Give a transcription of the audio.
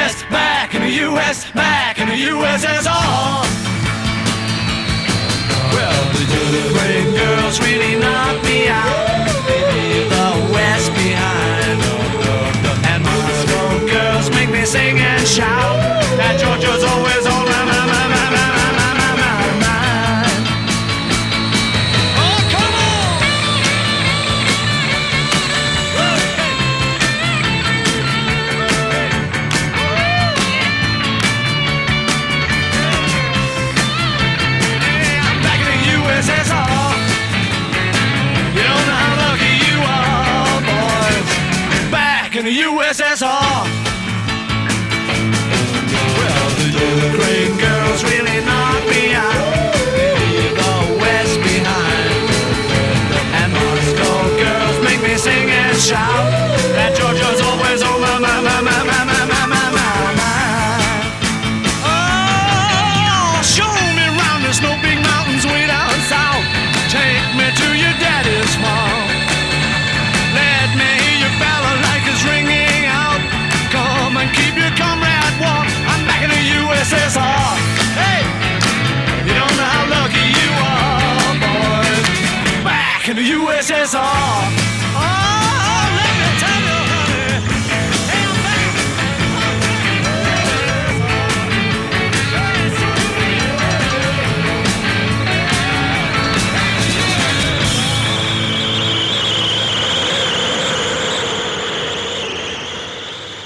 U.S., back in the U.S., back in the USSR. Well, the Ukraine girls really knock me out. Leave the West behind. And Moscow girls make me sing and shout. And Georgia's always on my mind. Oh, come on! Hey, I'm back in the USSR. You don't know how lucky you are, boys. Back in the USSR. Well, the Ukraine girls really knock me out. They leave the West behind. And Moscow girls make me sing and shout. That Georgia's always on my mind. Oh, show me round the snow big mountains way down south. Take me to your daddy's farm. Let me hear your balalaikas ringing out. Come and keep your comrade warm. I'm back in the USSR. Hey, you don't know how lucky you are, boys. Back in the USSR.